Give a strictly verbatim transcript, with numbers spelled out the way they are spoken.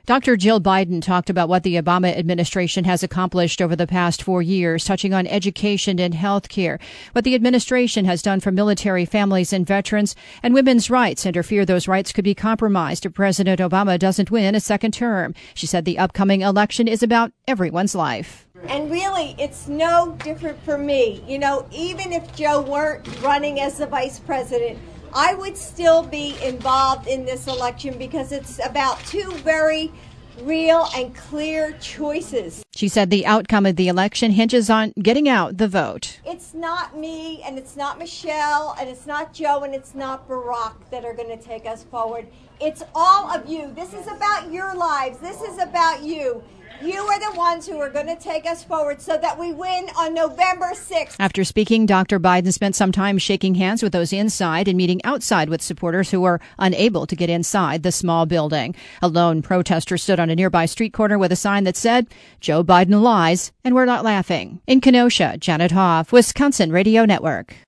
Doctor Jill Biden talked about what the Obama administration has accomplished over the past four years, touching on education and health care, what the administration has done for military families and veterans, and women's rights, and her fear those rights could be compromised if President Obama doesn't win a second term. She said the upcoming election is about everyone's life. And really, it's no different for me. You know, even if Joe weren't running as the vice president, I would still be involved in this election because it's about two very real and clear choices. She said the outcome of the election hinges on getting out the vote. It's not me, and it's not Michelle, and it's not Joe, and it's not Barack that are going to take us forward. It's all of you. This is about your lives. This is about you. You are the ones who are going to take us forward so that we win on November sixth. After speaking, Doctor Biden spent some time shaking hands with those inside and meeting outside with supporters who were unable to get inside the small building. A lone protester stood on a nearby street corner with a sign that said, "Joe Biden lies, and we're not laughing." In Kenosha, Janet Hoff, Wisconsin Radio Network.